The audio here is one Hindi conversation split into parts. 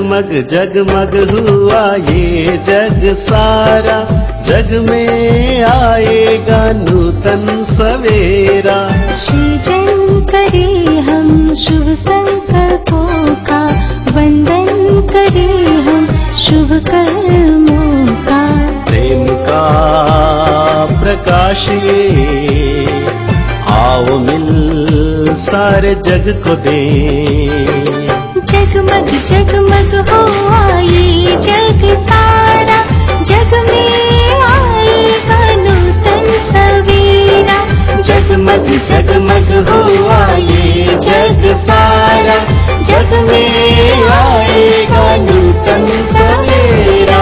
जगमग जगमग हुआ ये जग सारा, जग में आएगा नूतन सवेरा। सृजन करे हम शुभ संकल्पों का, वंदन करे हम शुभ कर्मों का। प्रेम का प्रकाश ये, आओ मिल सारे जग को दें। जगमग जगमग हुआ ये जग सारा, जग में आएगा नूतन सवेरा। जगमग जगमग हुआ ये जग सारा, जग में आएगा नूतन सवेरा।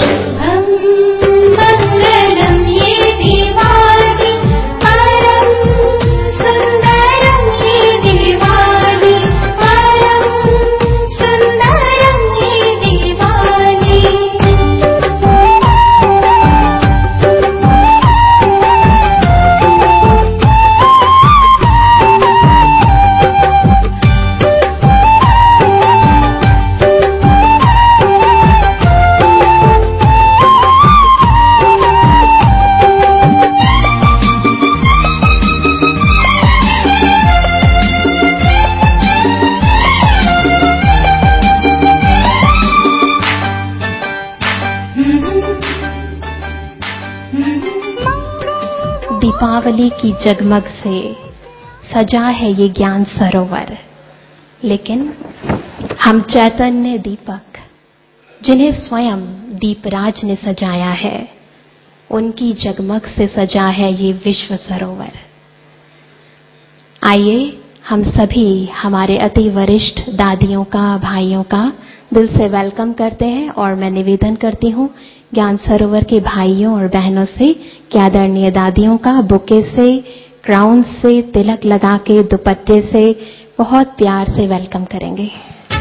मंगलम ये दिवाली, परम सुंदरम ये दिवाली, परम सुंदरम ये दिवाली। दीपावली की जगमग से सजा है ये ज्ञान सरोवर, लेकिन हम चैतन्य दीपक जिन्हें स्वयं दीपराज ने सजाया है, उनकी जगमग से सजा है ये विश्व सरोवर। आइए हम सभी हमारे अति वरिष्ठ दादियों का, भाइयों का दिल से वेलकम करते हैं। और मैं निवेदन करती हूँ ज्ञान सरोवर के भाइयों और बहनों से कि आदरणीय दादियों का बुके से, क्राउन से, तिलक लगा के, दुपट्टे से बहुत प्यार से वेलकम करेंगे।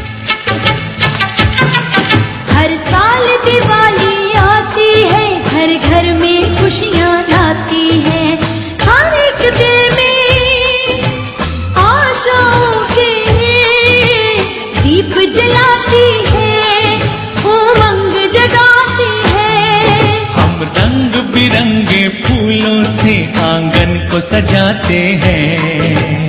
हर साल दिवाली आती है, हर घर में खुशियाँ लाती है, हर एक दिल में आशाओं के दीप जलाती है, उमंग जगाती है। हम रंग बिरंगे फूलों से आंगन को सजाते हैं।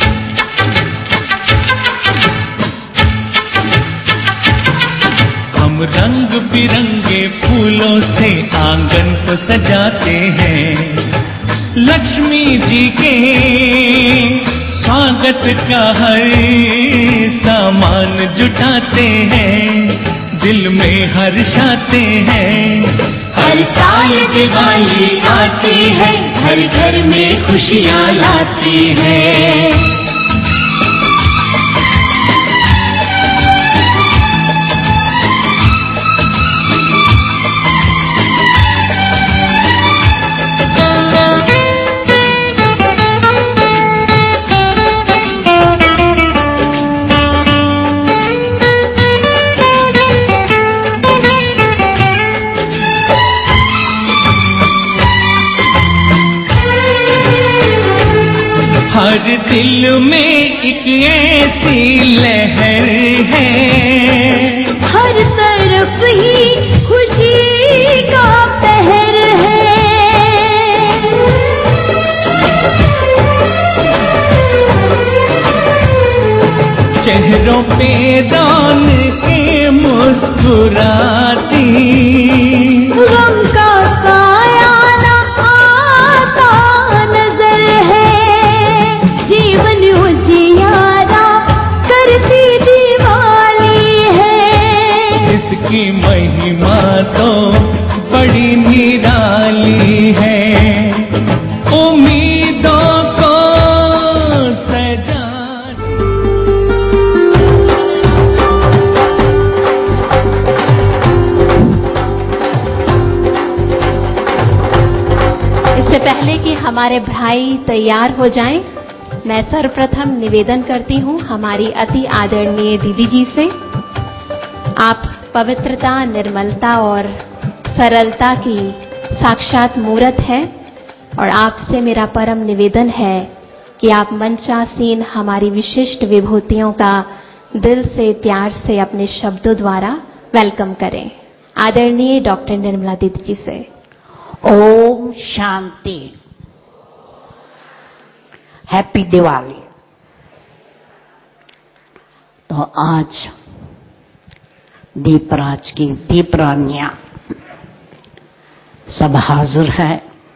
हम रंग बिरंगे फूलों से आंगन को सजाते हैं। लक्ष्मी जी के स्वागत का हर सामान जुटाते हैं, दिल में हर्षाते हैं। हर साल दिवाली आती है, हर घर में खुशियाँ लाती है। हर दिल में एक ऐसी लहर है, हर तरफ ही खुशी का पहर है। चेहरों पे रौनकें मुस्कुराती, गम का साया ना आता नजर है, जीवन उजियारा करती दिवाली है। इसकी महिमा तो बड़ी निराली है, उम्मीदों को सजा। इससे पहले कि हमारे भाई तैयार हो जाएं, मैं सर्वप्रथम निवेदन करती हूं हमारी अति आदरणीय दीदी जी से। आप पवित्रता, निर्मलता और सरलता की साक्षात मूर्त है, और आपसे मेरा परम निवेदन है कि आप मंचासीन हमारी विशिष्ट विभूतियों का दिल से प्यार से अपने शब्दों द्वारा वेलकम करें। आदरणीय डॉक्टर निर्मला दीदी जी से। ओम शांति। हैप्पी दिवाली। तो आज दीपराज की दीपरानियां सब हाजिर है।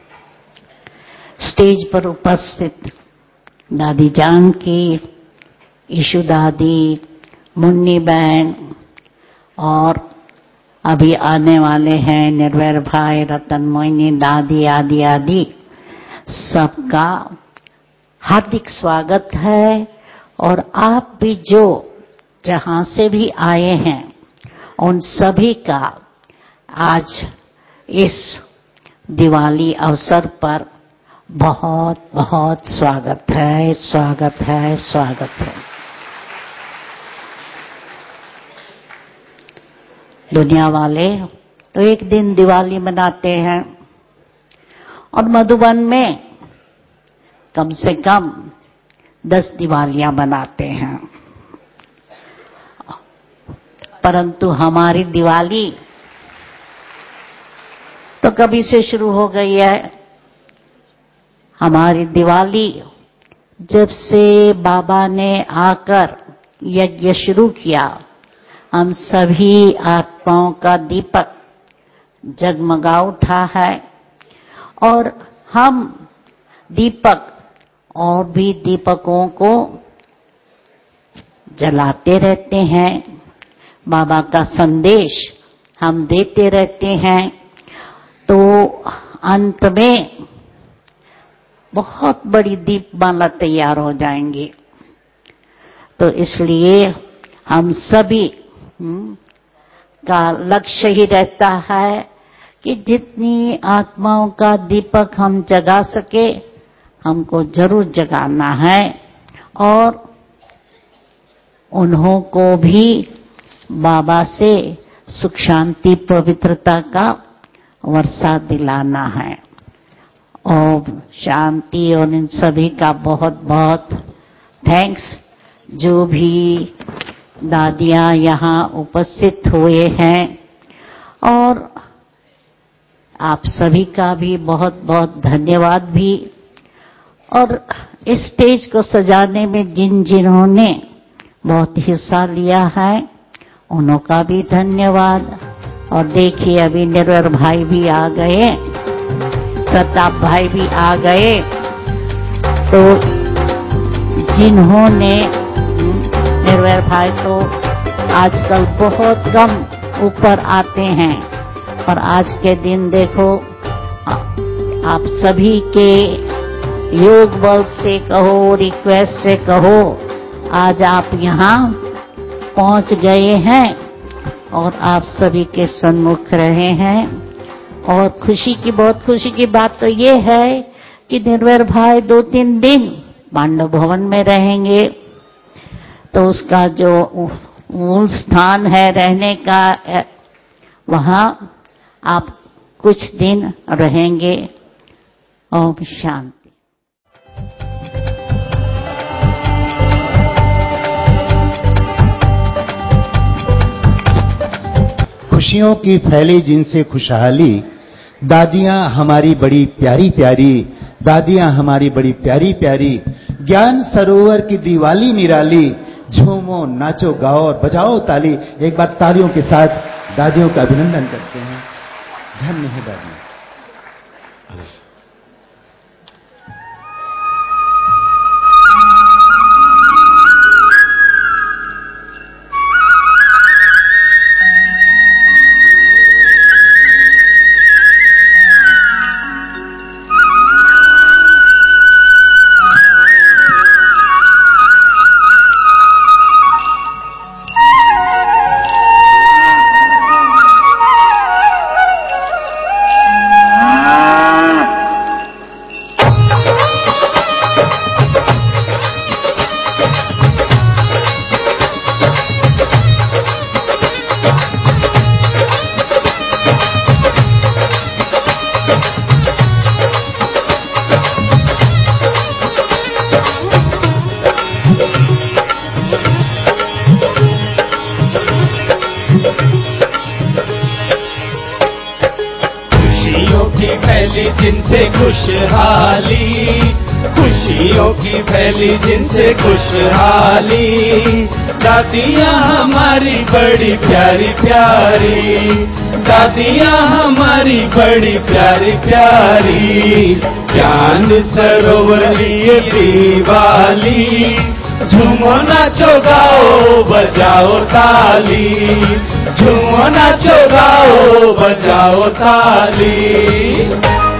स्टेज पर उपस्थित दादी जान की, ईशु दादी, मुन्नी बहन और अभी आने वाले हैं निर्वैर भाई, रतन मोहिनी, दादी आदि आदि, सबका हार्दिक स्वागत है। और आप भी जो जहां से भी आए हैं उन सभी का आज इस दिवाली अवसर पर बहुत बहुत स्वागत है, स्वागत है, स्वागत है। दुनिया वाले तो एक दिन दिवाली मनाते हैं और मधुबन में कम से कम 10 दिवालियां मनाते हैं, परंतु हमारी दिवाली तो कभी से शुरू हो गई है। हमारी दिवाली जब से बाबा ने आकर यज्ञ शुरू किया, हम सभी आत्माओं का दीपक जगमगा उठा है और हम दीपक और भी दीपकों को जलाते रहते हैं। बाबा का संदेश हम देते रहते हैं, तो अंत में बहुत बड़ी दीपमाला तैयार हो जाएंगी। तो इसलिए हम सभी का लक्ष्य ही रहता है कि जितनी आत्माओं का दीपक हम जगा सके, हमको जरूर जगाना है और उन्हों को भी बाबा से सुख शांति पवित्रता का वर्षा दिलाना है। और शांति और इन सभी का बहुत बहुत थैंक्स। जो भी दादियां यहाँ उपस्थित हुए हैं और आप सभी का भी बहुत बहुत धन्यवाद भी। और इस स्टेज को सजाने में जिन्होंने बहुत हिस्सा लिया है उन्हों का भी धन्यवाद। और देखिए अभी निर्वैर भाई भी आ गए, प्रताप भाई भी आ गए। तो जिन्होंने निर्वैर भाई तो आजकल बहुत कम ऊपर आते हैं, पर आज के दिन देखो आप सभी के योग बल से कहो, रिक्वेस्ट से कहो, आज आप यहाँ पहुँच गए हैं और आप सभी के सन्मुख रहे हैं। और बहुत खुशी की बात तो ये है कि निर्वैर भाई 2-3 दिन पांडव भवन में रहेंगे। तो उसका जो मूल स्थान है रहने का, वहां आप कुछ दिन रहेंगे। ओम शांति। खुशियों की फैली जिनसे खुशहाली, दादियां हमारी बड़ी प्यारी प्यारी, दादियां हमारी बड़ी प्यारी प्यारी, ज्ञान सरोवर की दिवाली निराली, झूमो नाचो गाओ और बजाओ ताली। एक बार तालियों के साथ दादियों का अभिनंदन करते हैं। धन्य है दादी। खुशहाली, खुशियों की फैली जिनसे खुशहाली। दादियाँ हमारी बड़ी प्यारी प्यारी, दादियाँ हमारी बड़ी प्यारी प्यारी। ज्ञान सरोवर लिए दिवाली, झूमो नाचो गाओ बजाओ ताली, झूमो नाचो गाओ बजाओ ताली।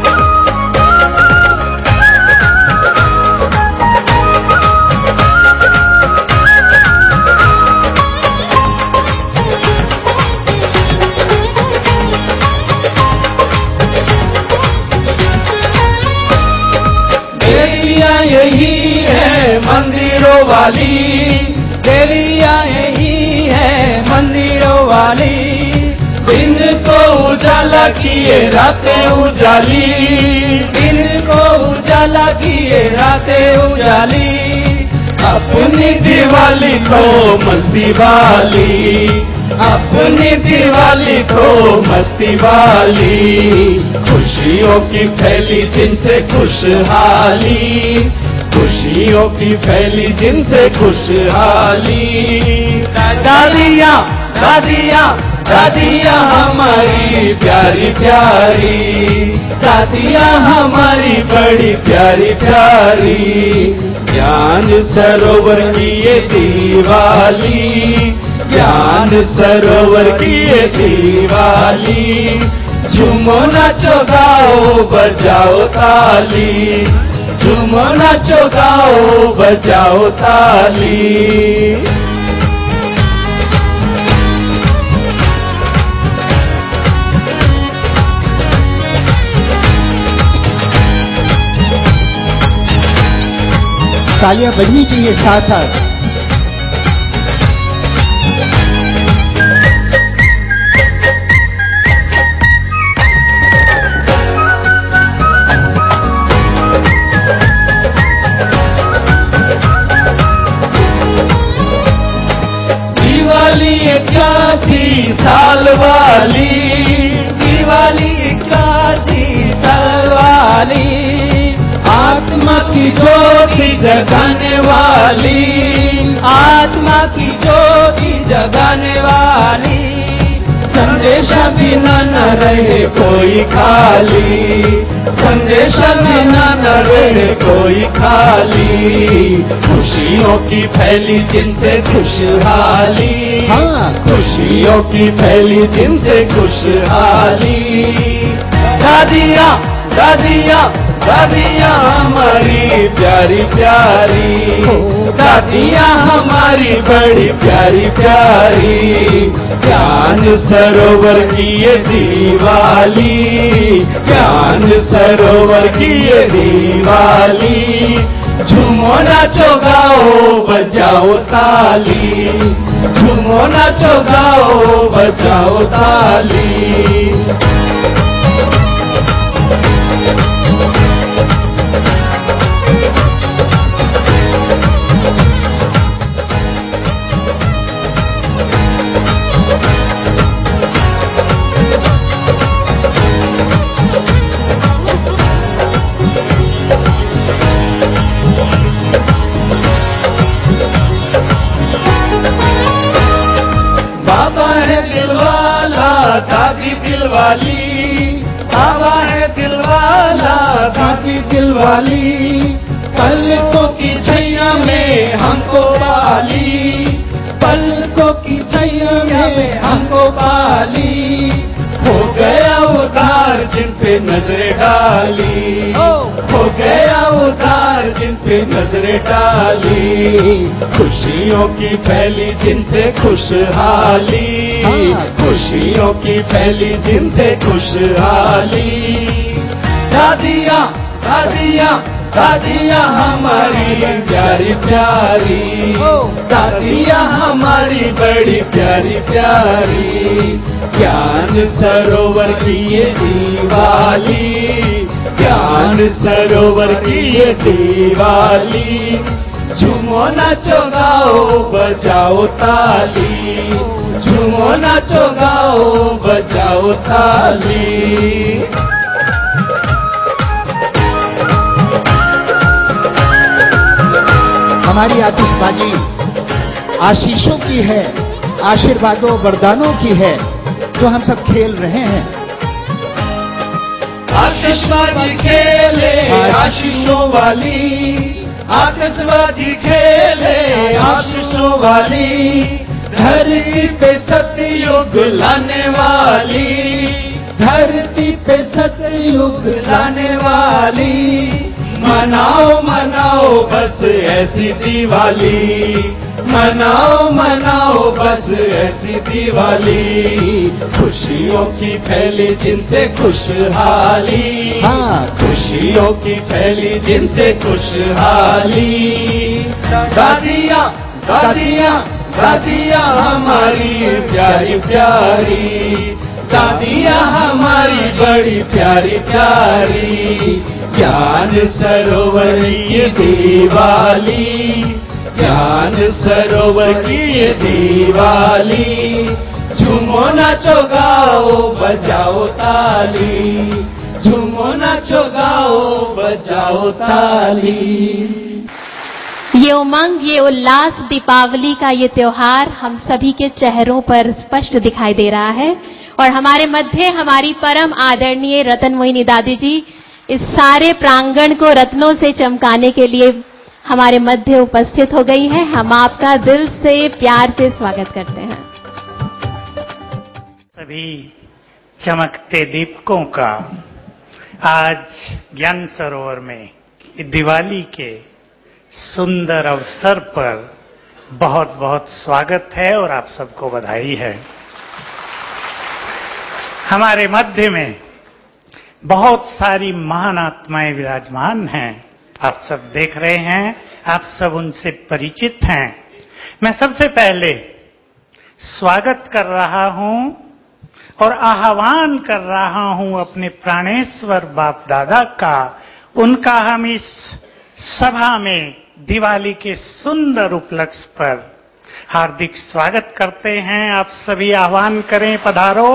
देवियाँ यही है मंदिरों वाली, देवियाँ यही है मंदिरों वाली। दिन को उजाला किए रातें उजाली, दिन को उजाला किए रातें उजाली। अपनी दिवाली को मस्ती वाली, अपनी दिवाली को मस्ती वाली। खुशियों की फैली जिनसे खुशहाली, खुशियों की फैली जिनसे खुशहाली। दादियाँ दादियाँ दादियाँ हमारी प्यारी प्यारी, दादियाँ हमारी बड़ी प्यारी प्यारी। ज्ञान सरोवर की ये दिवाली, ज्ञान सरोवर की ये दिवाली। झूमो नाचो गाओ बजाओ ताली, झूमो नाचो गाओ बजाओ ताली। तालियां बजनी चाहिए साथ साथ। दिवाली 81 साल वाली, दिवाली 81 साल वाली। आत्मा की ज्योति जगाने वाली, आत्मा की ज्योति जगाने वाली। संदेशा बिना न रहे कोई खाली, संदेशा बिना न रहे कोई खाली। खुशियों की फैली जिनसे खुशहाली, हाँ खुशियों की फैली जिनसे खुशहाली। दादियाँ दादियाँ दादियाँ हमारी प्यारी प्यारी, दादियाँ हमारी बड़ी प्यारी प्यारी। ज्ञान सरोवर की ये दिवाली, ज्ञान सरोवर की ये दिवाली। झूमो नाचो गाओ बजाओ ताली, झूमो नाचो गाओ बजाओ ताली। बाबा है दिलवाला दादी दिलवाली, बाबा है दिलवाला दादी दिलवाली। पलकों की छैया में हमको पाली, पलकों की छैया में हमको पाली। हो गया उधार जिन पे नजरें डाली, हो गया उधार जिन पे नजरें डाली। खुशियों की फैली जिनसे खुशहाली, खुशियों की फैली जिनसे खुशहाली। दादियाँ दादियाँ दादियाँ हमारी प्यारी प्यारी, दादियाँ हमारी बड़ी प्यारी प्यारी। ज्ञान सरोवर की ये दिवाली, ज्ञान सरोवर की ये दिवाली। झूमो नाचो गाओ बजाओ ताली, झूमो नाचो गाओ बजाओ ताली। हमारी आतिशबाजी आशीषों की है, आशीर्वादों वरदानों की है, जो हम सब खेल रहे हैं। आतिशबाजी खेले आशीषों वाली, आतिशबाजी खेले आशीषों वाली, धरती पे सतयुग लाने वाली, धरती पे सतयुग लाने वाली। मनाओ मनाओ बस ऐसी दिवाली, मनाओ मनाओ बस ऐसी दिवाली। खुशियों की फैली जिनसे खुशहाली, हाँ, खुशियों की फैली जिनसे खुशहाली। दादियाँ दादियाँ दादियाँ हमारी प्यारी प्यारी, दादियाँ हमारी बड़ी प्यारी प्यारी। ज्ञान सरोवर की दिवाली, ज्ञान सरोवर की दिवाली। झूमो नाचो गाओ बजाओ ताली, झूमो नाचो गाओ बजाओ ताली। ये उमंग, ये उल्लास, दीपावली का ये त्योहार हम सभी के चेहरों पर स्पष्ट दिखाई दे रहा है। और हमारे मध्य हमारी परम आदरणीय रतन मोहिनी दादी जी इस सारे प्रांगण को रत्नों से चमकाने के लिए हमारे मध्य उपस्थित हो गई हैं। हम आपका दिल से प्यार से स्वागत करते हैं। सभी चमकते दीपकों का आज ज्ञान सरोवर में दिवाली के सुंदर अवसर पर बहुत बहुत स्वागत है और आप सबको बधाई है। हमारे मध्य में बहुत सारी महान आत्माएं विराजमान हैं। आप सब देख रहे हैं, आप सब उनसे परिचित हैं। मैं सबसे पहले स्वागत कर रहा हूं और आह्वान कर रहा हूं अपने प्राणेश्वर बाप दादा का। उनका हम इस सभा में दिवाली के सुंदर उपलक्ष्य पर हार्दिक स्वागत करते हैं। आप सभी आह्वान करें, पधारो।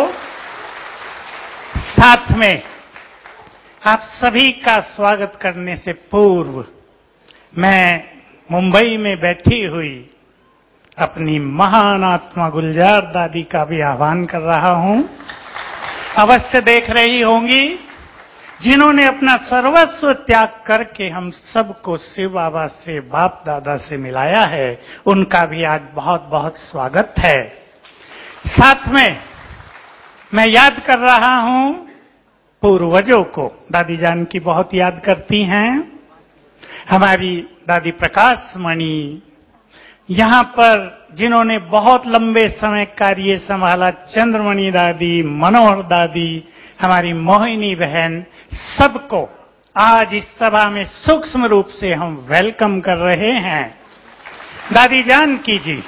साथ में आप सभी का स्वागत करने से पूर्व मैं मुंबई में बैठी हुई अपनी महान आत्मा गुलजार दादी का भी आह्वान कर रहा हूं। अवश्य देख रही होंगी, जिन्होंने अपना सर्वस्व त्याग करके हम सबको शिव बाबा से, बाप दादा से मिलाया है, उनका भी आज बहुत बहुत स्वागत है। साथ में मैं याद कर रहा हूं पूर्वजों को। दादी जान की बहुत याद करती हैं हमारी दादी प्रकाश मणि, यहां पर जिन्होंने बहुत लंबे समय कार्य संभाला, चंद्रमणि दादी, मनोहर दादी, हमारी मोहिनी बहन, सबको आज इस सभा में सूक्ष्म रूप से हम वेलकम कर रहे हैं। दादी जानकी जी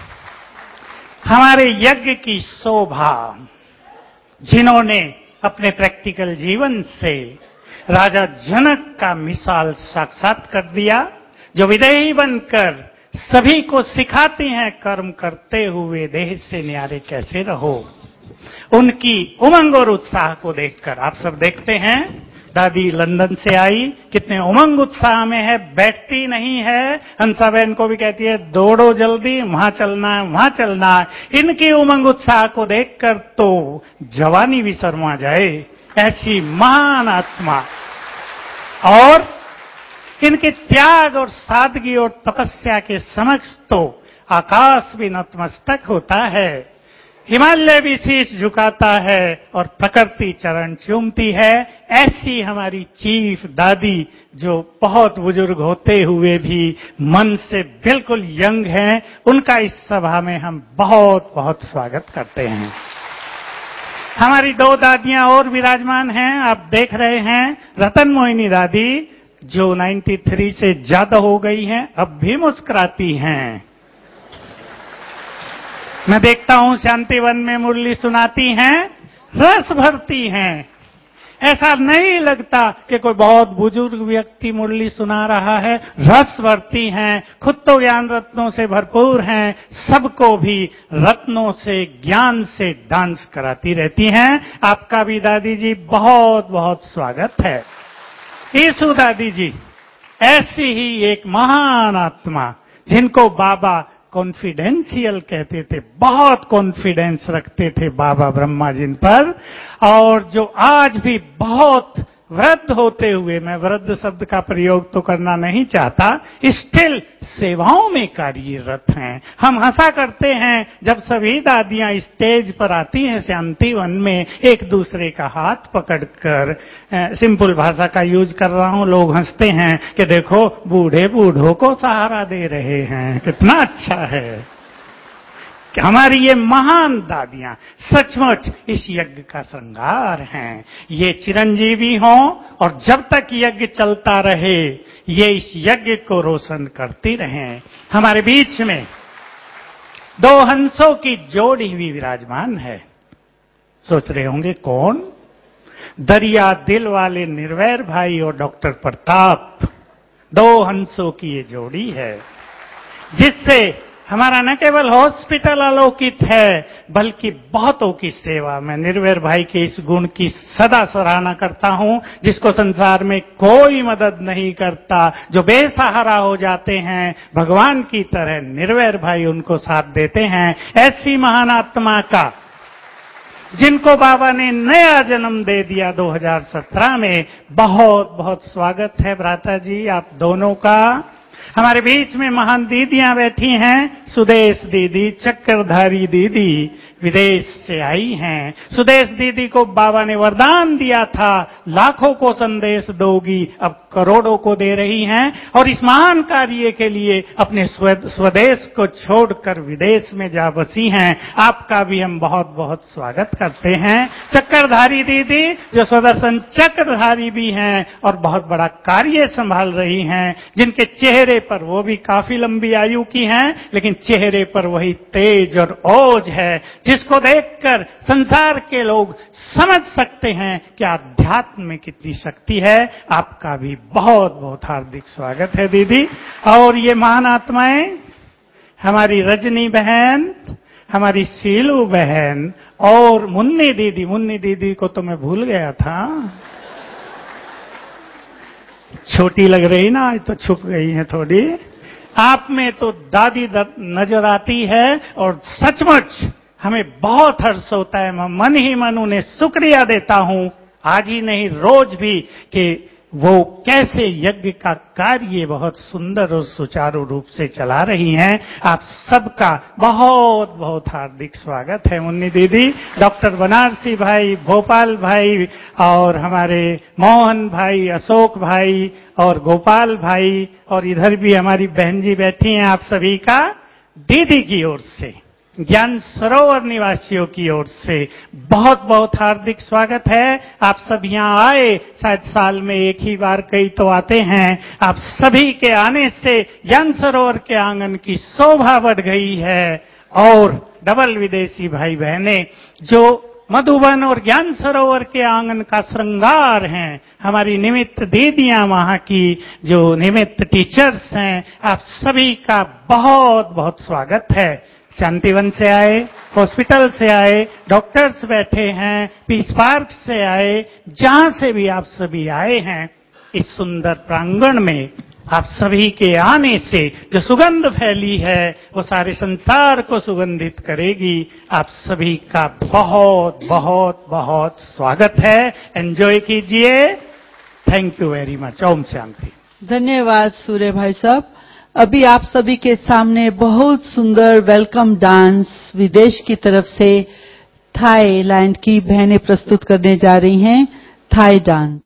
हमारे यज्ञ की शोभा, जिन्होंने अपने प्रैक्टिकल जीवन से राजा जनक का मिसाल साक्षात कर दिया, जो विदेही बनकर सभी को सिखाती हैं कर्म करते हुए देह से न्यारे कैसे रहो। उनकी उमंग और उत्साह को देखकर आप सब देखते हैं, दादी लंदन से आई, कितने उमंग उत्साह में है, बैठती नहीं है। हंसा बहन को भी कहती है दौड़ो जल्दी, वहां चलना है, वहां चलना है। इनकी उमंग उत्साह को देखकर तो जवानी भी शर्मा जाए, ऐसी महान आत्मा। और इनके त्याग और सादगी और तपस्या के समक्ष तो आकाश भी नतमस्तक होता है, हिमालय भी शीश झुकाता है और प्रकृति चरण चूमती है। ऐसी हमारी चीफ दादी, जो बहुत बुजुर्ग होते हुए भी मन से बिल्कुल यंग हैं, उनका इस सभा में हम बहुत बहुत स्वागत करते हैं। हमारी दो दादियां और विराजमान हैं, आप देख रहे हैं। रतन मोहिनी दादी जो 93 से ज्यादा हो गई हैं, अब भी मुस्कुराती हैं। मैं देखता हूं शांतिवन में मुरली सुनाती हैं, रस भरती हैं। ऐसा नहीं लगता कि कोई बहुत बुजुर्ग व्यक्ति मुरली सुना रहा है, रस भरती हैं। खुद तो ज्ञान रत्नों से भरपूर हैं, सबको भी रत्नों से, ज्ञान से डांस कराती रहती हैं। आपका भी दादी जी बहुत बहुत स्वागत है। ईसु दादी जी ऐसी ही एक महान आत्मा, जिनको बाबा कॉन्फिडेंशियल कहते थे, बहुत कॉन्फिडेंस रखते थे बाबा ब्रह्मा जिन पर, और जो आज भी बहुत वृद्ध होते हुए, मैं वृद्ध शब्द का प्रयोग तो करना नहीं चाहता, स्टिल सेवाओं में कार्यरत हैं। हम हंसा करते हैं जब सभी दादियां स्टेज पर आती हैं शांति वन में, एक दूसरे का हाथ पकड़कर, सिंपल भाषा का यूज कर रहा हूं, लोग हंसते हैं कि देखो बूढ़े बूढ़ों को सहारा दे रहे हैं, कितना अच्छा है। हमारी ये महान दादियां सचमुच इस यज्ञ का श्रृंगार हैं। ये चिरंजीवी हों और जब तक यज्ञ चलता रहे ये इस यज्ञ को रोशन करती रहें। हमारे बीच में दो हंसों की जोड़ी भी विराजमान है। सोच रहे होंगे कौन? दरिया दिल वाले निर्वैर भाई और डॉक्टर प्रताप, दो हंसों की ये जोड़ी है, जिससे हमारा न केवल हॉस्पिटल अलौकित है बल्कि बहुतों की सेवा। मैं निर्वैर भाई के इस गुण की सदा सराहना करता हूं, जिसको संसार में कोई मदद नहीं करता, जो बेसहारा हो जाते हैं, भगवान की तरह निर्वैर भाई उनको साथ देते हैं। ऐसी महान आत्मा का जिनको बाबा ने नया जन्म दे दिया 2017 में, बहुत बहुत स्वागत है भ्राता जी आप दोनों का। हमारे बीच में महान दीदियां बैठी हैं, सुदेश दीदी, चक्रधारी दीदी विदेश से आई हैं। सुदेश दीदी को बाबा ने वरदान दिया था, लाखों को संदेश दोगी, अब करोड़ों को दे रही हैं, और इस महान कार्य के लिए अपने स्वदेश को छोड़कर विदेश में जा बसी हैं। आपका भी हम बहुत बहुत स्वागत करते हैं। चक्रधारी दीदी जो सुदर्शन चक्रधारी भी हैं और बहुत बड़ा कार्य संभाल रही हैं, जिनके चेहरे पर, वो भी काफी लंबी आयु की हैं, लेकिन चेहरे पर वही तेज और ओज है जिसको देखकर संसार के लोग समझ सकते हैं कि अध्यात्म में कितनी शक्ति है। आपका भी बहुत बहुत हार्दिक स्वागत है दीदी। और ये महान आत्माएं, हमारी रजनी बहन, हमारी शीलू बहन और मुन्नी दीदी। मुन्नी दीदी को तो मैं भूल गया था, छोटी लग रही ना, आज तो छुप गई है थोड़ी। आप में तो दादी नजर आती है और सचमुच हमें बहुत हर्ष होता है। मैं मन ही मन उन्हें शुक्रिया देता हूं, आज ही नहीं रोज भी, कि वो कैसे यज्ञ का कार्य बहुत सुंदर और सुचारू रूप से चला रही हैं। आप सबका बहुत बहुत हार्दिक स्वागत है मुन्नी दीदी, डॉक्टर बनारसी भाई, भोपाल भाई और हमारे मोहन भाई, अशोक भाई और गोपाल भाई, और इधर भी हमारी बहन जी बैठी हैं। आप सभी का दीदी की ओर से, ज्ञान सरोवर निवासियों की ओर से बहुत बहुत हार्दिक स्वागत है। आप सब यहाँ आए, शायद साल में एक ही बार कई तो आते हैं। आप सभी के आने से ज्ञान सरोवर के आंगन की शोभा बढ़ गई है। और डबल विदेशी भाई बहने जो मधुबन और ज्ञान सरोवर के आंगन का श्रृंगार हैं, हमारी निमित्त दीदियां, वहां की जो निमित्त टीचर्स हैं, आप सभी का बहुत बहुत स्वागत है। शांतिवन से आए, हॉस्पिटल से आए, डॉक्टर्स बैठे हैं, पीस पार्क से आए, जहां से भी आप सभी आए हैं, इस सुंदर प्रांगण में आप सभी के आने से जो सुगंध फैली है वो सारे संसार को सुगंधित करेगी। आप सभी का बहुत बहुत बहुत स्वागत है। एंजॉय कीजिए। Thank you very much. Om Shanti. धन्यवाद सूर्य भाई साहब। अभी आप सभी के सामने बहुत सुंदर वेलकम डांस विदेश की तरफ से थाईलैंड की बहनें प्रस्तुत करने जा रही हैं। Thai dance.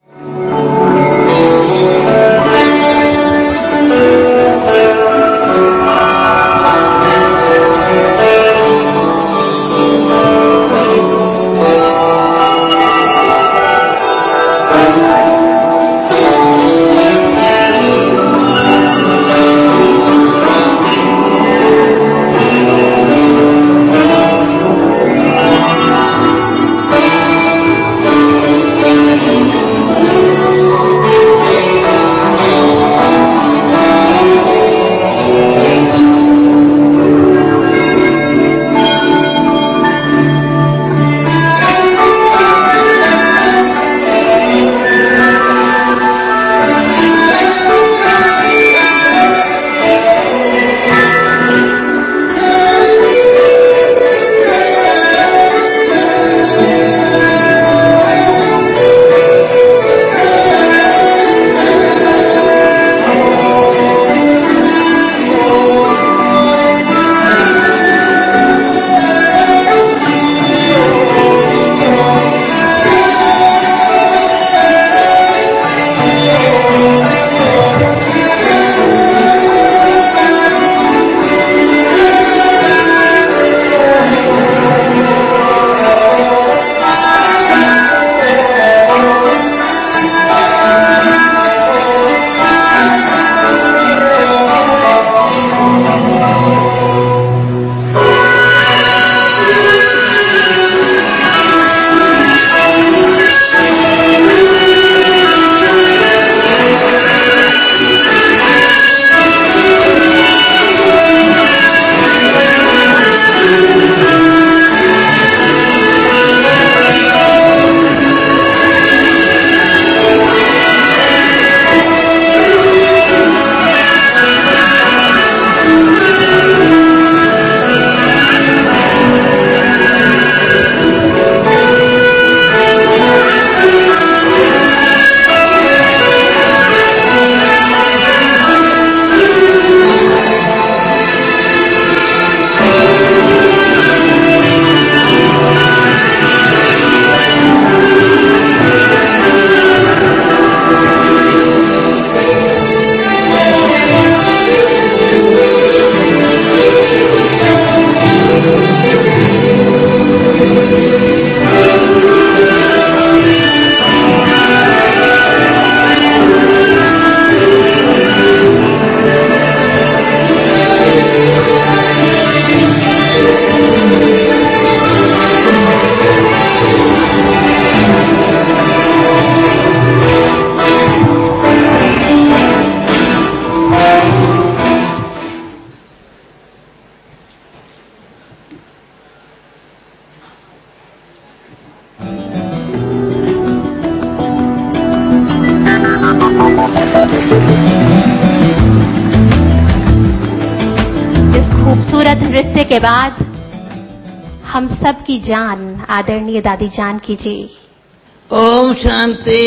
खूबसूरत नृत्य के बाद हम सब की जान आदरणीय दादी जान कीजिए। ओम शांति,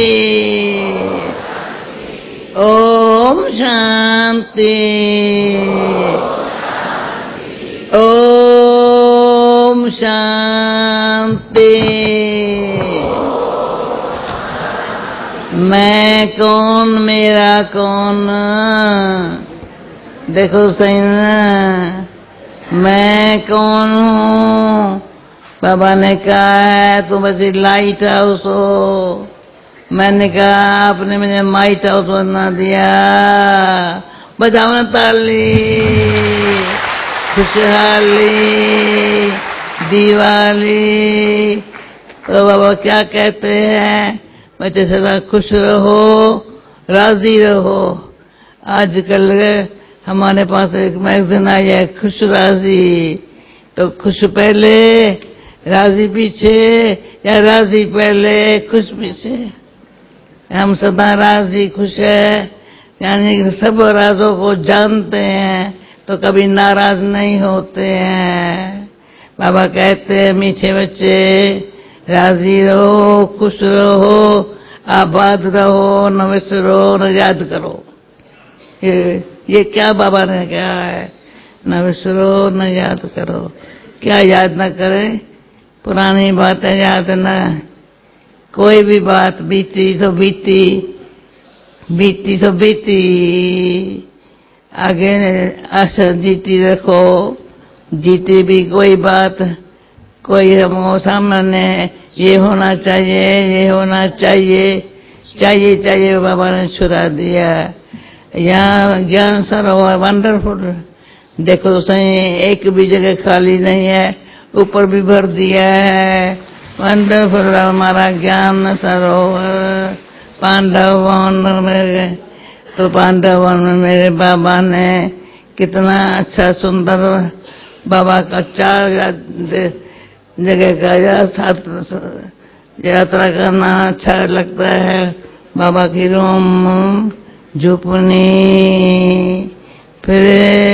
ओम शांति, ओम शांति। मैं कौन, मेरा कौन, देखो सही ना, मैं कौन हूँ। बाबा ने कहा है तुम ऐसी लाइट हाउस हो, मैंने कहा आपने मुझे माइट हाउस बना दिया। बजाओ ना ताली, खुशहाली, दिवाली। तो बाबा क्या कहते हैं, बच्चे सदा खुश रहो, राजी रहो। आजकल हमारे पास एक मैगजीन आई है, खुश राजी। तो खुश पहले, राजी पीछे, या राजी पहले खुश पीछे? हम सदा राजी खुश है, यानी सब राजों को जानते हैं तो कभी नाराज नहीं होते हैं। बाबा कहते हैं मीठे बच्चे राजी रहो, खुश रहो, आबाद रहो, न विसरो न याद करो। ये क्या बाबा ने कहा है, न विसरो न याद करो। क्या याद न करें, पुरानी बातें याद न, कोई भी बात बीती तो बीती, बीती तो बीती, आगे आशा जीती रखो। जीती भी कोई बात, कोई हम सामने ये होना चाहिए, ये होना चाहिए, चाहिए चाहिए बाबा ने छुड़ा दिया। यहाँ ज्ञान सरोवर वंडरफुल, देखो तो सही, एक भी जगह खाली नहीं है, ऊपर भी भर दिया है। वंडरफुल हमारा ज्ञान सरोवर। पांडव वन में, तो पांडव वन में मेरे बाबा ने कितना अच्छा सुंदर बाबा का 4 जगह का यात्रा करना अच्छा लगता है। बाबा की रूम, झुपनी, फिर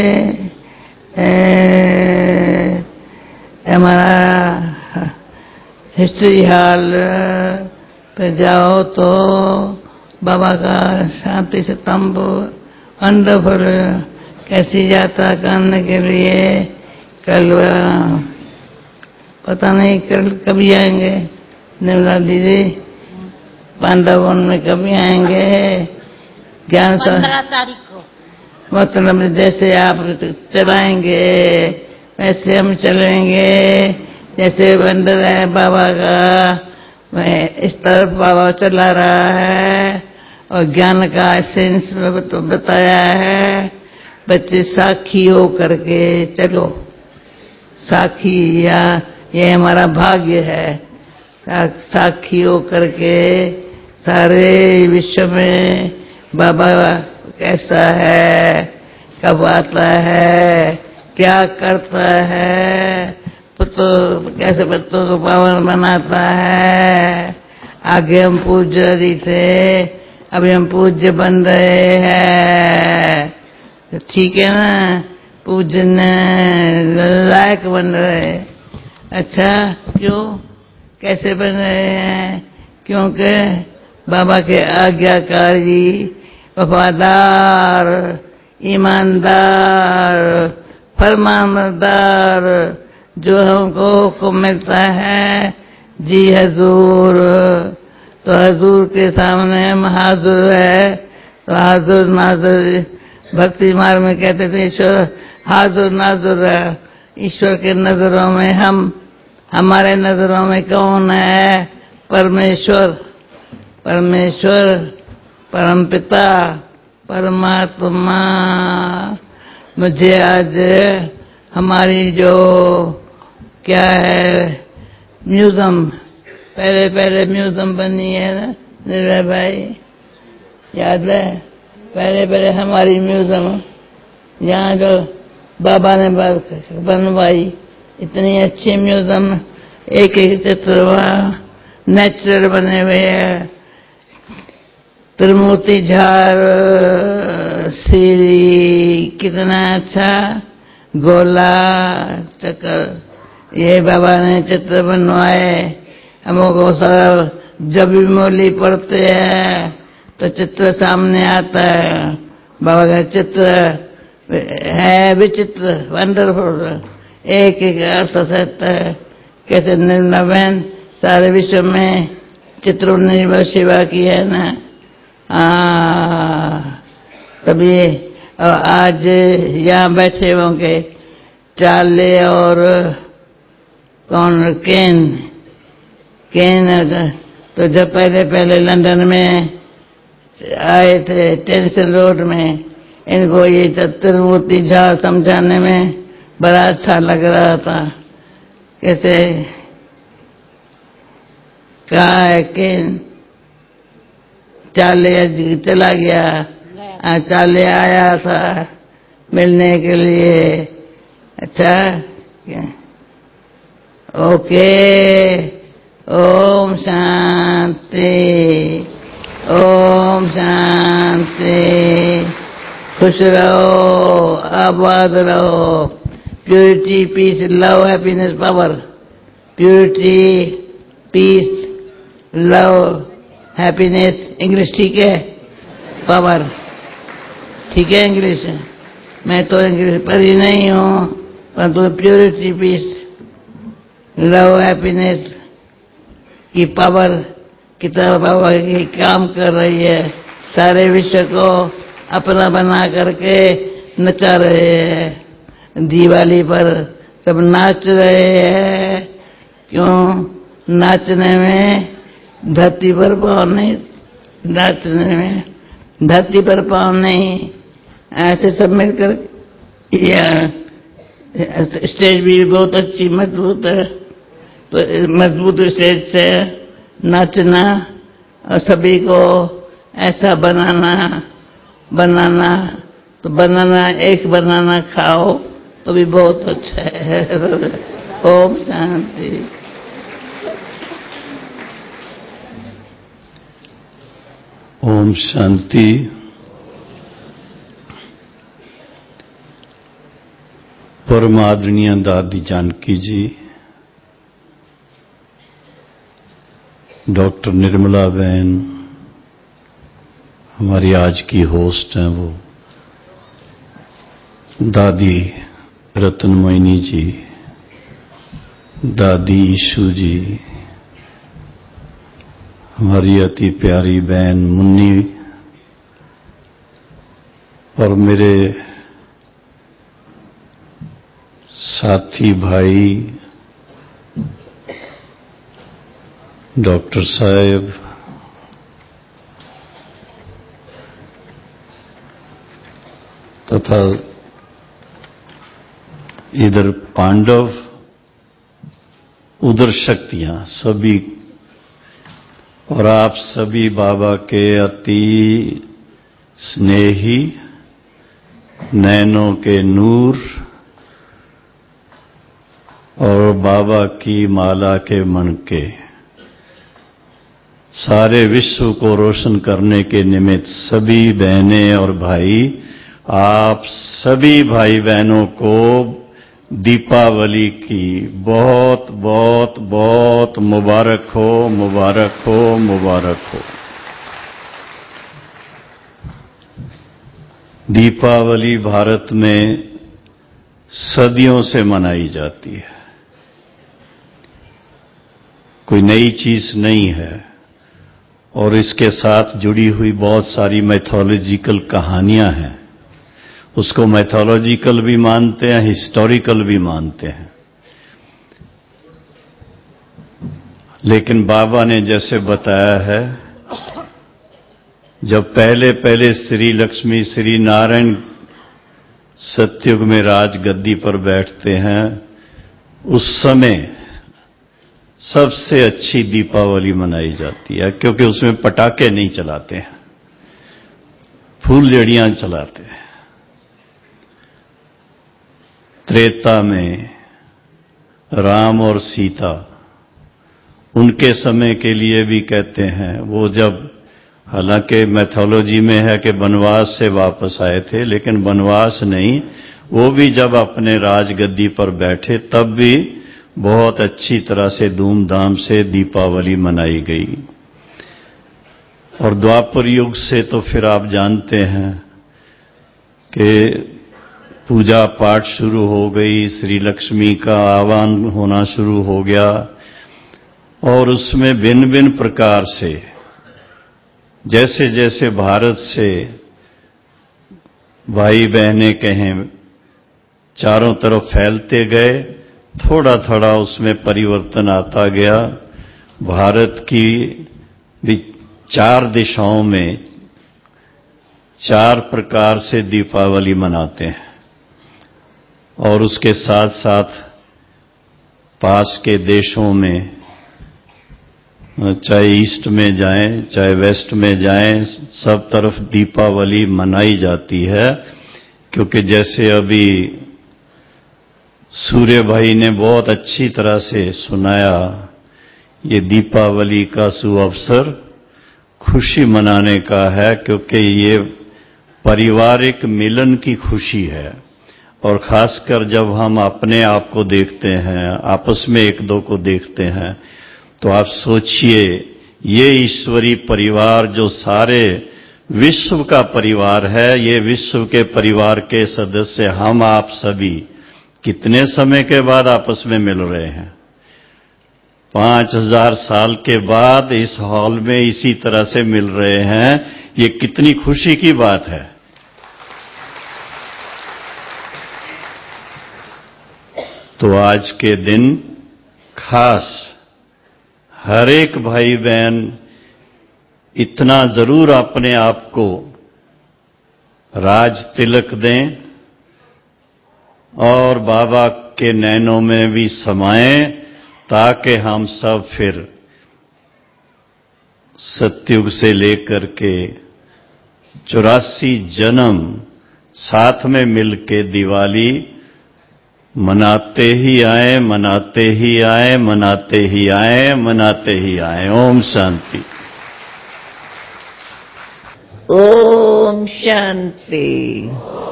हमारा हिस्ट्री हॉल पे जाओ तो बाबा का शांति स्तंभ, वंडरफुल। कैसी यात्रा करने के लिए कल पता नहीं कल कभी आएंगे निर्मला दीदी, पांडव वन में कभी आएंगे? ज्ञान 15 तारीख को। मतलब जैसे आप चलाएंगे वैसे हम चलेंगे। जैसे बंदर है बाबा का, मैं इस तरफ बाबा चला रहा है और ज्ञान का एसेंस तो बताया है। बच्चे साखी हो करके चलो, साखी, या ये हमारा भाग्य है, साखी हो करके सारे विश्व में बाबा कैसा है, कब आता है, क्या करता है, कैसे बच्चों को पावन बनाता है। आगे हम पूज्य थे, अभी हम पूज्य बन रहे हैं, ठीक है ना? पूजन लायक बन रहे। अच्छा, क्यों, कैसे बन रहे हैं? क्योंकि बाबा के आज्ञाकारी, वफादार, ईमानदार, फरमाबरदार, जो हमको हुक्म मिलता है, जी हजूर, तो हजूर के सामने हम हाजुर है। तो हाजुर नाजुर, भक्ति मार्ग में कहते थे ईश्वर हाजुर नाजुर है। ईश्वर के नजरों में हम, हमारे नजरों में कौन है? परमेश्वर, परमेश्वर, परमपिता, परमात्मा। मुझे आज हमारी जो क्या है म्यूजियम, पहले पहले म्यूजियम बनी है ना निर्भय भाई, याद है? पहले पहले हमारी म्यूजियम, यहाँ जो बाबा ने बनवाई, इतनी अच्छी म्यूजियम, एक एक चित्र वहाँ नेचुरल बने हुए हैं। त्रिमूर्ति झार, सीरी, कितना अच्छा गोला चक्कर ये बाबा ने चित्र बनवाए। हमको सब जब भी मुरली पढ़ते हैं तो चित्र सामने आता है। बाबा का चित्र है विचित्र, वंडरफुल, एक एक अर्थ सहता है। कैसे निर्मला बहन सारे विश्व में चित्रों ने सेवा की है ना। तभी आज यहाँ बैठे होंगे चार्ले और कौन केन तो जब पहले लंदन में आए थे टेंशन रोड में, इनको ये त्रिमूर्ति झाड़ समझाने में बड़ा अच्छा लग रहा था। कैसे कहा है कि चाले चला गया, चाले आया था मिलने के लिए। अच्छा ओके, ओम शांति, ओम शांति। खुश रहो, आबाद रहो। Purity, peace, love, happiness, power. Purity, peace, love, happiness. English ठीक है? पावर ठीक है इंग्लिश? मैं तो इंग्लिश पढ़ी नहीं हूँ, परंतु प्योरिटी, पीस, लव, हैप्पीनेस की पावर कितना बाबा की काम कर रही है। सारे विश्व को अपना बना करके नचा रहे हैं। दिवाली पर सब नाच रहे हैं। क्यों? नाचने में धरती पर पाँव नहीं, नाचने में धरती पर पाँव नहीं, ऐसे सब मिलकर स्टेज भी बहुत अच्छी मजबूत है। तो मजबूत स्टेज से नाचना और सभी को ऐसा बनाना तो बनाना एक बनाना खाओ तो भी बहुत अच्छा है। ओम शांति। ओम शांति। परम आदरणीय दादी जानकी जी, डॉक्टर निर्मला बहन हमारी आज की होस्ट हैं, वो दादी रत्नमयी जी, दादी ईशू जी, हमारी अति प्यारी बहन मुन्नी और मेरे साथी भाई डॉक्टर साहब, तथा इधर पांडव उधर शक्तियां, सभी और आप सभी बाबा के अति स्नेही, नैनों के नूर और बाबा की माला के मनके, सारे विश्व को रोशन करने के निमित्त सभी बहनें और भाई, आप सभी भाई बहनों को दीपावली की बहुत बहुत बहुत मुबारक हो, मुबारक हो, मुबारक हो। दीपावली भारत में सदियों से मनाई जाती है, कोई नई चीज नहीं है और इसके साथ जुड़ी हुई बहुत सारी मैथोलॉजिकल कहानियां हैं। उसको मैथोलॉजिकल भी मानते हैं, हिस्टोरिकल भी मानते हैं। लेकिन बाबा ने जैसे बताया है, जब पहले पहले श्री लक्ष्मी श्री नारायण सतयुग में राज गद्दी पर बैठते हैं, उस समय सबसे अच्छी दीपावली मनाई जाती है, क्योंकि उसमें पटाखे नहीं चलाते हैं, फूलझड़ियां चलाते हैं। त्रेता में राम और सीता, उनके समय के लिए भी कहते हैं, वो जब, हालांकि मैथोलॉजी में है कि वनवास से वापस आए थे, लेकिन वनवास नहीं, वो भी जब अपने राजगद्दी पर बैठे तब भी बहुत अच्छी तरह से धूमधाम से दीपावली मनाई गई। और द्वापर युग से तो फिर आप जानते हैं कि पूजा पाठ शुरू हो गई, श्री लक्ष्मी का आह्वान होना शुरू हो गया और उसमें भिन्न भिन्न प्रकार से जैसे जैसे भारत से भाई बहनें कहें चारों तरफ फैलते गए, थोड़ा थोड़ा उसमें परिवर्तन आता गया। भारत की भी 4 दिशाओं में 4 प्रकार से दीपावली मनाते हैं और उसके साथ साथ पास के देशों में चाहे ईस्ट में जाएं चाहे वेस्ट में जाएं, सब तरफ दीपावली मनाई जाती है। क्योंकि जैसे अभी सूर्य भाई ने बहुत अच्छी तरह से सुनाया, ये दीपावली का सुअवसर खुशी मनाने का है, क्योंकि ये पारिवारिक मिलन की खुशी है। और खासकर जब हम अपने आप को देखते हैं, आपस में एक दो को देखते हैं, तो आप सोचिए ये ईश्वरी परिवार जो सारे विश्व का परिवार है, ये विश्व के परिवार के सदस्य हम आप सभी कितने समय के बाद आपस में मिल रहे हैं? 5000 साल के बाद इस हॉल में इसी तरह से मिल रहे हैं। ये कितनी खुशी की बात है। तो आज के दिन खास हर एक भाई बहन इतना जरूर अपने आप को राज तिलक दें और बाबा के नैनों में भी समाएं, ताकि हम सब फिर सतयुग से लेकर के 84 जन्म साथ में मिलके दिवाली मनाते ही आए, मनाते ही आए, मनाते ही आए, मनाते ही आए। ओम शांति। ओम शांति।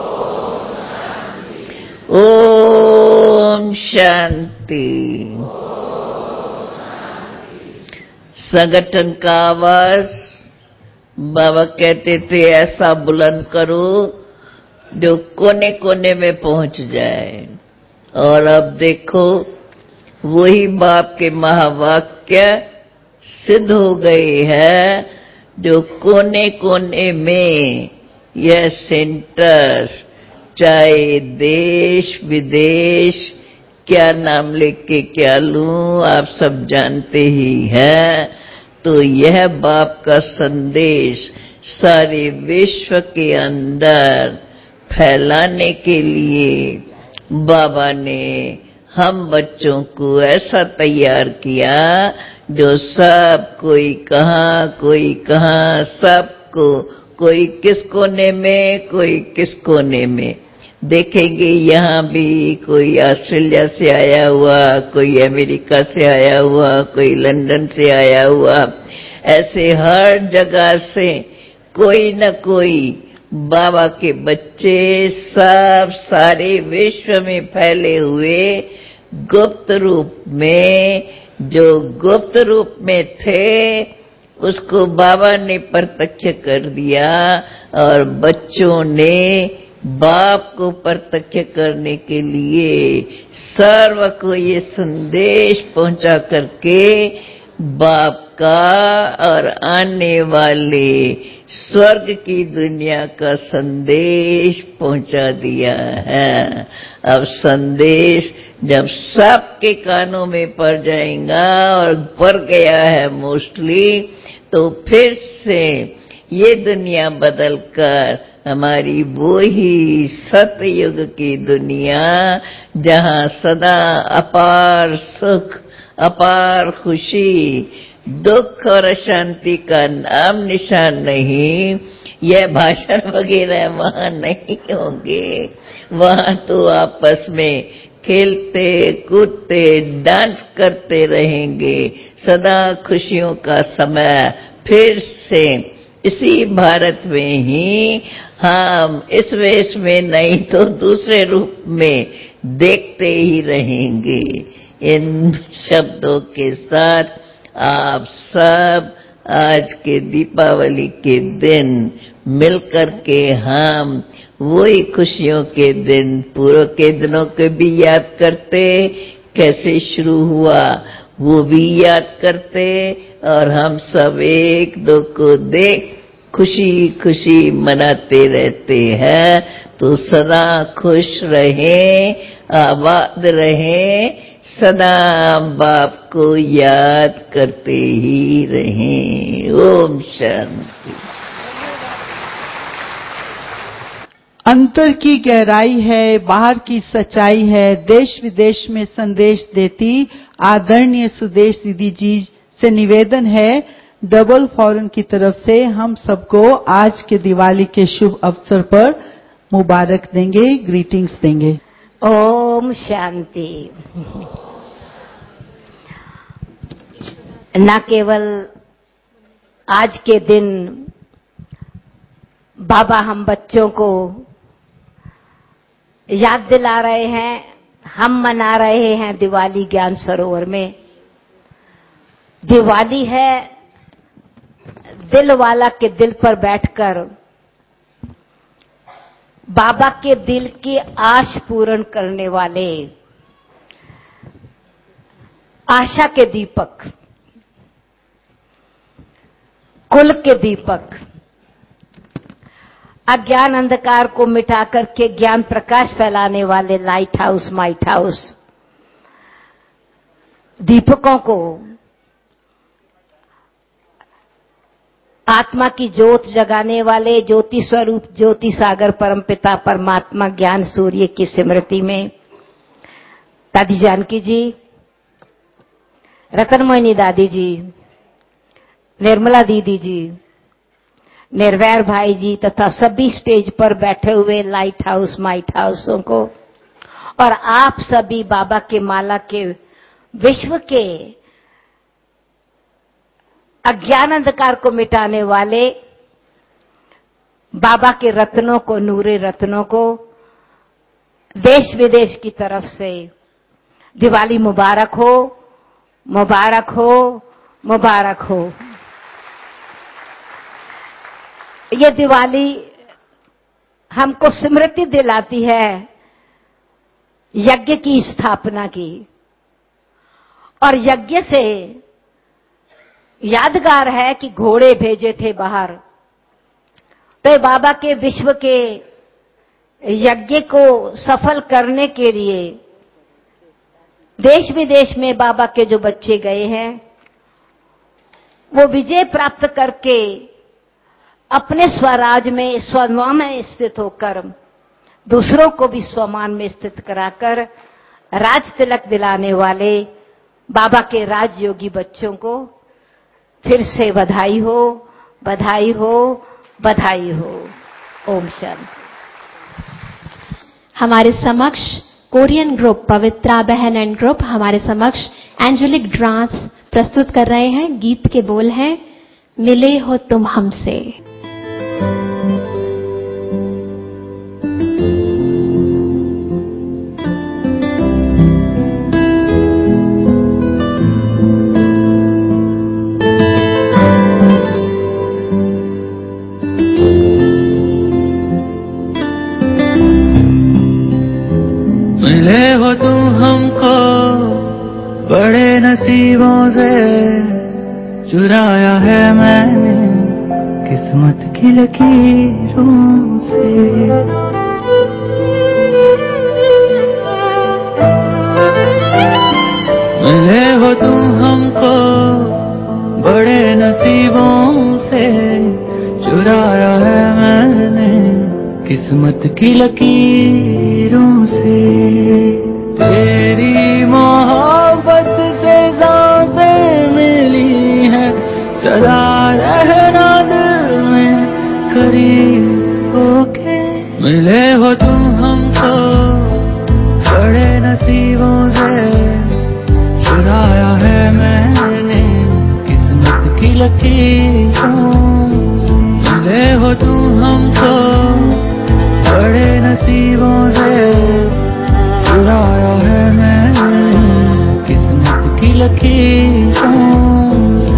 ओम शांति। संगठन का आवाज बाबा कहते थे ऐसा बुलंद करो जो कोने कोने में पहुंच जाए। और अब देखो वही बाप के महावाक्य सिद्ध हो गए हैं, जो कोने कोने में यह सेंटर्स, चाहे देश विदेश, क्या नाम लेके क्या लूं, आप सब जानते ही हैं। तो यह बाप का संदेश सारे विश्व के अंदर फैलाने के लिए बाबा ने हम बच्चों को ऐसा तैयार किया, जो सब कोई कहाँ सबको, कोई किस कोने में, कोई किस कोने में देखेंगे। यहाँ भी कोई ऑस्ट्रेलिया से आया हुआ, कोई अमेरिका से आया हुआ, कोई लंदन से आया हुआ, ऐसे हर जगह से कोई न कोई बाबा के बच्चे सब सारे विश्व में फैले हुए गुप्त रूप में, जो गुप्त रूप में थे उसको बाबा ने प्रत्यक्ष कर दिया और बच्चों ने बाप को प्रत्यक्ष करने के लिए सर्व को ये संदेश पहुंचा करके बाप का और आने वाले स्वर्ग की दुनिया का संदेश पहुंचा दिया है। अब संदेश जब सबके कानों में पड़ जाएगा, और पड़ गया है मोस्टली, तो फिर से ये दुनिया बदलकर हमारी वो ही सतयुग की दुनिया, जहां सदा अपार सुख, अपार खुशी, दुख और अशांति का नाम निशान नहीं, यह भाषण वगैरह वहां नहीं होंगे। वहां तो आपस में खेलते कूदते डांस करते रहेंगे, सदा खुशियों का समय फिर से इसी भारत में ही हम इस वेश में नहीं तो दूसरे रूप में देखते ही रहेंगे। इन शब्दों के साथ आप सब आज के दीपावली के दिन मिलकर के हम वही खुशियों के दिन, पूर्व के दिनों को भी याद करते, कैसे शुरू हुआ वो भी याद करते, और हम सब एक दो को देख खुशी खुशी मनाते रहते हैं। तो सदा खुश रहें, आबाद रहें, सदा बाप को याद करते ही रहें। ओम शांति। अंतर की गहराई है, बाहर की सच्चाई है, देश विदेश में संदेश देती आदरणीय सुदेश दीदी जी से निवेदन है, डबल फॉरन की तरफ से हम सबको आज के दिवाली के शुभ अवसर पर मुबारक देंगे, ग्रीटिंग्स देंगे। ओम शांति। न केवल आज के दिन बाबा हम बच्चों को याद दिला रहे हैं, हम मना रहे हैं दिवाली ज्ञान सरोवर में। दिवाली है दिल वाला के दिल पर बैठकर बाबा के दिल की आश पूर्ण करने वाले आशा के दीपक, कुल के दीपक, अज्ञान अंधकार को मिटा करके ज्ञान प्रकाश फैलाने वाले लाइट हाउस, माइट हाउस दीपकों को आत्मा की ज्योत जगाने वाले ज्योति स्वरूप ज्योति सागर परमपिता परमात्मा ज्ञान सूर्य की स्मृति में दादी जानकी जी, रतनमोहिनी दादी जी, निर्मला दीदी जी, निर्वैर भाई जी तथा सभी स्टेज पर बैठे हुए लाइट हाउस माइट हाउसों को, और आप सभी बाबा के माला के विश्व के अज्ञान अंधकार को मिटाने वाले बाबा के रत्नों को, नूरे रत्नों को देश विदेश की तरफ से दिवाली मुबारक हो, मुबारक हो, मुबारक हो। ये दिवाली हमको स्मृति दिलाती है यज्ञ की स्थापना की, और यज्ञ से यादगार है कि घोड़े भेजे थे बाहर, तो बाबा के विश्व के यज्ञ को सफल करने के लिए देश विदेश में बाबा के जो बच्चे गए हैं वो विजय प्राप्त करके अपने स्वराज में स्वमान में स्थित होकर दूसरों को भी स्वमान में स्थित कराकर राज तिलक दिलाने वाले बाबा के राजयोगी बच्चों को फिर से बधाई हो, बधाई हो, बधाई हो। ओम शांति। हमारे समक्ष कोरियन ग्रुप पवित्रा बहन एंड ग्रुप हमारे समक्ष एंजेलिक डांस प्रस्तुत कर रहे हैं। गीत के बोल हैं, मिले हो तुम हमसे। मिले हो तुम हमको बड़े नसीबों से, चुराया है मैंने किस्मत की लकीरों से। मिले हो तुम हमको बड़े नसीबों से, चुराया है मैंने किस्मत की लकीरों से। तेरी मोहब्बत से सांसें मिली है, सदा रहना दिल में करीब होके। मिले हो तुम हमको बड़े नसीबों से, चुराया है मैंने किस्मत की लकीरों से। मिले हो तुम हमको बड़े नसीबों से, चुराया है मैंने किस्मत की लकीरों से।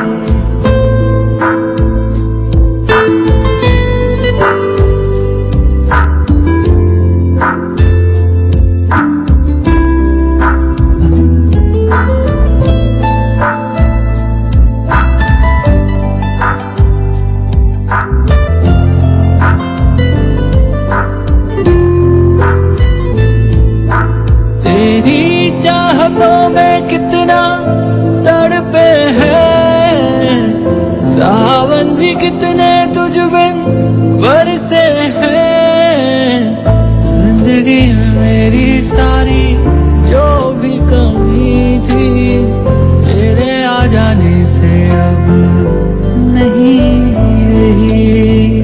सावन भी कितने तुझ बिन बरसे हैं, जिंदगी में मेरी सारी जो भी कमी थी, तेरे आ जाने से अब नहीं रही।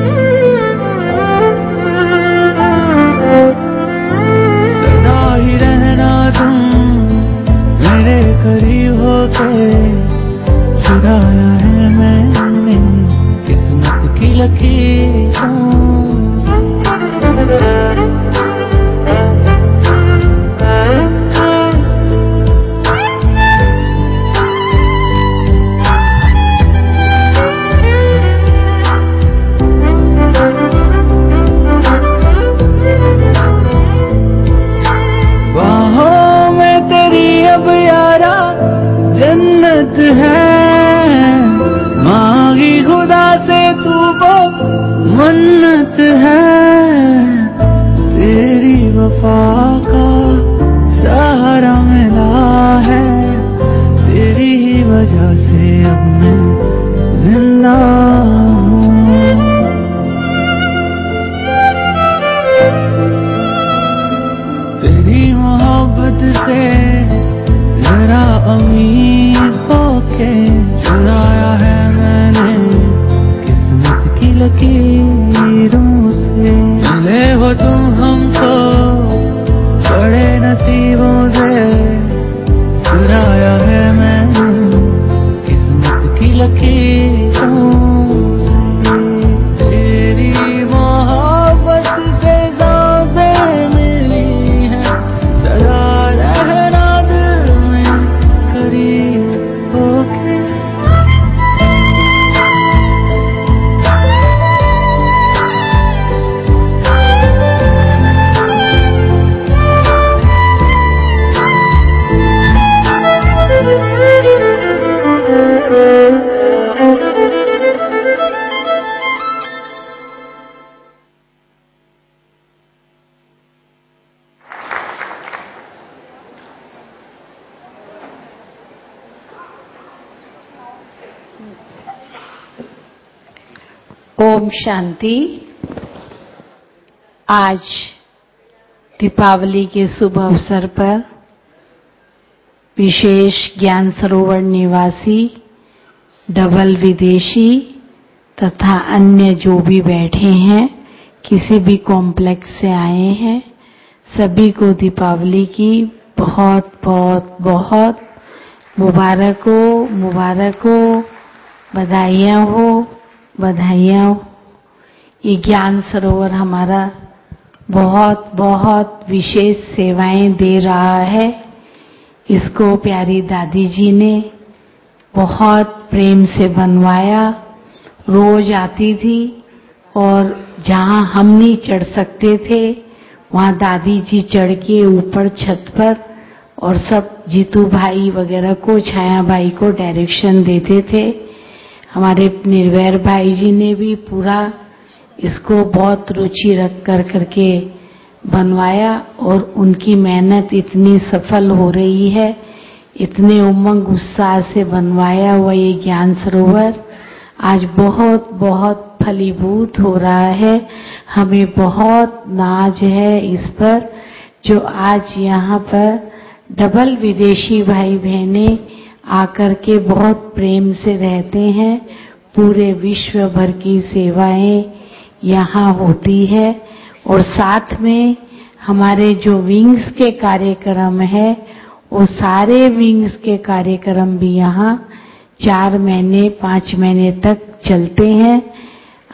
सदा ही रहना तुम मेरे करीब होके, चुराया है मैंने किस्मत की लकीरों से। बाहों में तेरी अब यारा जन्नत है, मांगी खुदा से तू वो मन्नत है, तेरी वफा का सहारा मिला है, तेरी ही वजह से अब मैं जिंदा हूँ। तेरी मोहब्बत से जरा अमीर होके, चुराया है मैंने किस्मत की लकीरों से। मिले हो तुम हमको बड़े नसीबों से, चुराया है मैंने किस्मत की लकीरों से। तेरी मोहब्बत से सांसें मिली हैं, सदा रहना दिल में करीब होके। ओम शांति। आज दीपावली के शुभ अवसर पर विशेष ज्ञान सरोवर निवासी, डबल विदेशी तथा अन्य जो भी बैठे हैं, किसी भी कॉम्प्लेक्स से आए हैं, सभी को दीपावली की बहुत बहुत बहुत मुबारक हो, बधाइयाँ हो, बधाइयाँ हो। ये ज्ञान सरोवर हमारा बहुत बहुत विशेष सेवाएं दे रहा है। इसको प्यारी दादी जी ने बहुत प्रेम से बनवाया। रोज आती थी और जहां हम नहीं चढ़ सकते थे, वहां दादी जी चढ़ के ऊपर छत पर और सब जीतू भाई वगैरह को, छाया भाई को डायरेक्शन देते थे। हमारे निर्वैर भाई जी ने भी पूरा इसको बहुत रुचि रख करके बनवाया और उनकी मेहनत इतनी सफल हो रही है, इतने उमंग उत्साह से बनवाया हुआ ये ज्ञान सरोवर आज बहुत बहुत फलीभूत हो रहा है। हमें बहुत नाज है इस पर, जो आज यहाँ पर डबल विदेशी भाई बहनें आकर के बहुत प्रेम से रहते हैं। पूरे विश्व भर की सेवाएं यहाँ होती है और साथ में हमारे जो विंग्स के कार्यक्रम है, वो सारे विंग्स के कार्यक्रम भी यहाँ 4 महीने 5 महीने तक चलते हैं।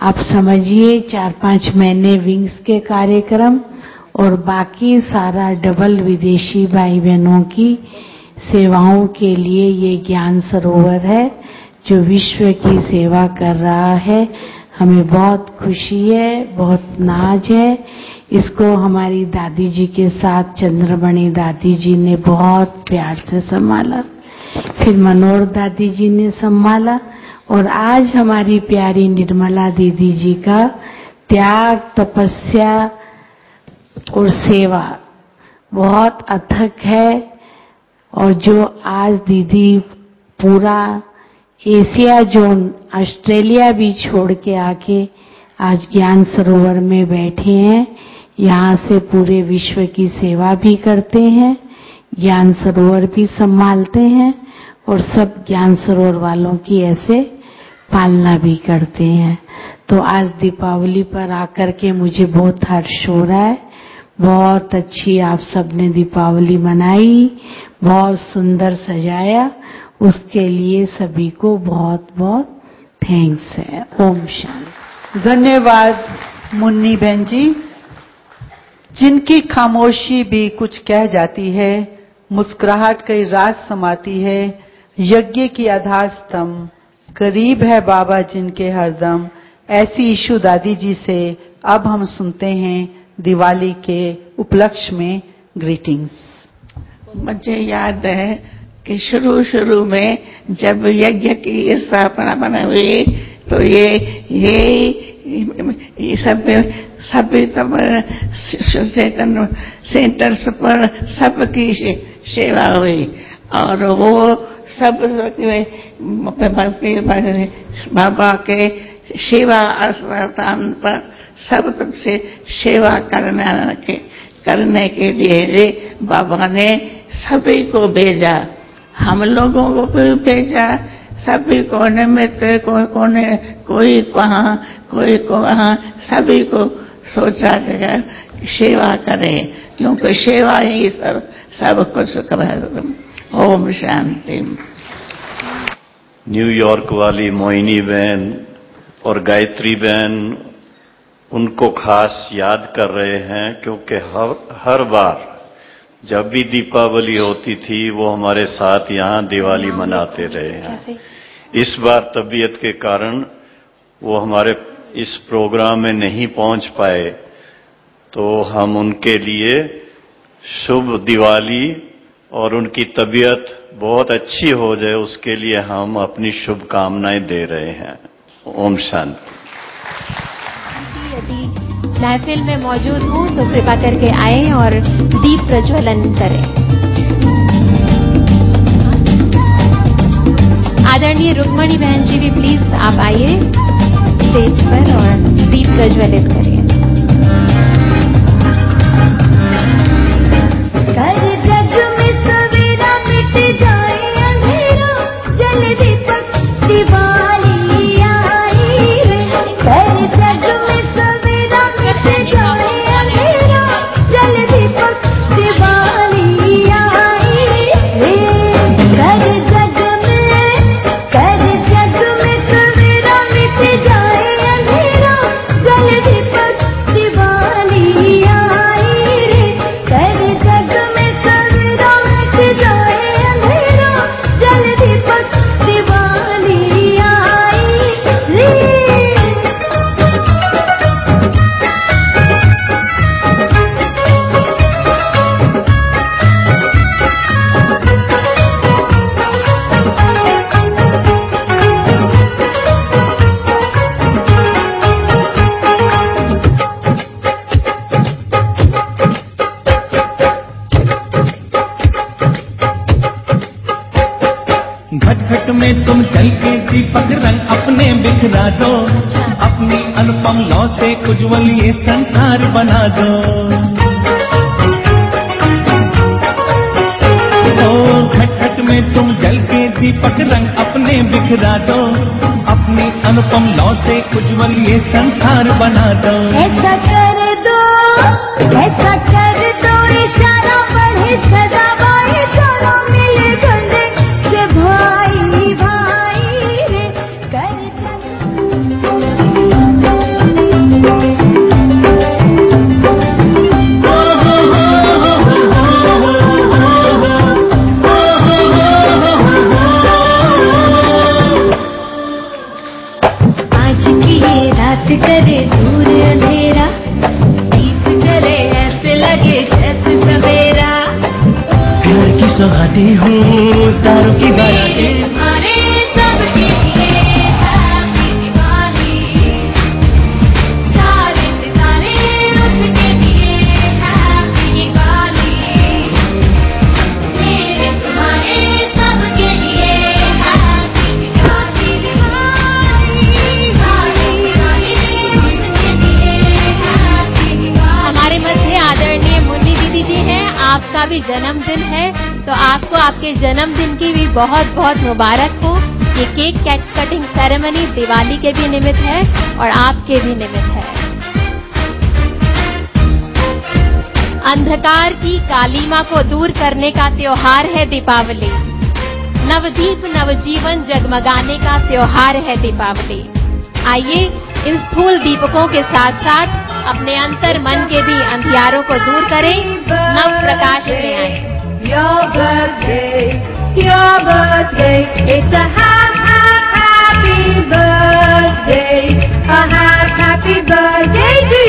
आप समझिए 4-5 महीने विंग्स के कार्यक्रम और बाकी सारा डबल विदेशी भाई बहनों की सेवाओं के लिए ये ज्ञान सरोवर है जो विश्व की सेवा कर रहा है। हमें बहुत खुशी है, बहुत नाज है। इसको हमारी दादी जी के साथ चंद्रमणि दादी जी ने बहुत प्यार से संभाला, फिर मनोहर दादी जी ने संभाला, और आज हमारी प्यारी निर्मला दीदी जी का त्याग, तपस्या और सेवा बहुत अथक है। और जो आज दीदी पूरा एशिया जोन, ऑस्ट्रेलिया भी छोड़ के आके आज ज्ञान सरोवर में बैठे हैं, यहाँ से पूरे विश्व की सेवा भी करते हैं, ज्ञान सरोवर भी संभालते हैं और सब ज्ञान सरोवर वालों की ऐसे पालना भी करते हैं। तो आज दीपावली पर आकर के मुझे बहुत हर्ष हो रहा है। बहुत अच्छी आप सबने दीपावली मनाई, बहुत सुंदर सजाया, उसके लिए सभी को बहुत बहुत थैंक्स है। ओम शांति। धन्यवाद मुन्नी बहन जी, जिनकी खामोशी भी कुछ कह जाती है, मुस्कुराहट कई राज समाती है, यज्ञ की आधार स्तंभ, करीब है बाबा जिनके हरदम। ऐसी ईशु दादी जी से अब हम सुनते हैं दिवाली के उपलक्ष्य में ग्रीटिंग्स। मुझे याद है कि शुरू में जब यज्ञ की स्थापना बनी हुई तो ये सभी तब चेतन सेंटर्स पर सबकी सेवा हुई और वो सब बाबा के सेवा स्थान पर सब से सेवा करने के लिए बाबा ने सभी को भेजा, हम लोगों को भी भेजा, सभी कोने में कोई कहाँ कोई कहाँ, सभी को सोचा जगह सेवा करे, क्योंकि सेवा ही सब कुछ करे। ओम शांति। न्यूयॉर्क वाली मोहिनी बहन और गायत्री बहन उनको खास याद कर रहे हैं, क्योंकि हर बार जब भी दीपावली होती थी वो हमारे साथ यहाँ दिवाली मनाते रहे हैं। इस बार तबीयत के कारण वो हमारे इस प्रोग्राम में नहीं पहुंच पाए, तो हम उनके लिए शुभ दिवाली और उनकी तबीयत बहुत अच्छी हो जाए उसके लिए हम अपनी शुभकामनाएं दे रहे हैं। ओम शांति। यदि महफिल में मौजूद हूँ तो कृपा करके आए और दीप प्रज्वलन करें। आदरणीय रुक्मणी बहन जी भी प्लीज आप आइए स्टेज पर और दीप प्रज्वलित करिए। घट में तुम जल के दीपक रंग अपने बिखरा दो, अपनी अनुपम लौ से उज्ज्वल ये संसार बना दो। ओ घट में तुम जल के दीपक रंग अपने बिखरा दो, अपनी अनुपम लौ से उज्ज्वल ये संसार बना दो। ऐसा कर दो इशारा बढ़े सदा बाई दोनों मिले जुले के भाई भाई रे कर लगे जैसे सवेरा। प्यार की सौगातें हूँ तारों की बारातें, तुम्हारे सबके लिए हैप्पी दिवाली। सारे सितारे उसके लिए हैप्पी दिवाली। मेरे तुम्हारे सबके लिए हैप्पी दिवाली। सारे सितारे उसके लिए हैप्पी दिवाली। हमारे मध्य आदरणीय मुन्नी दीदी जी हैं, आपका भी जन्मदिन है, तो आपको आपके जन्मदिन की भी बहुत बहुत मुबारक हो। ये केक कटिंग सेरेमनी दिवाली के भी निमित्त है और आपके भी निमित्त है। अंधकार की कालीमा को दूर करने का त्योहार है दीपावली। नवदीप नवजीवन जगमगाने का त्योहार है दीपावली। आइए इन स्थूल दीपकों के साथ साथ अपने अंतर मन के भी अंधियारों को दूर करें, नव प्रकाश ले आए। Your birthday, it's a happy birthday, a happy birthday to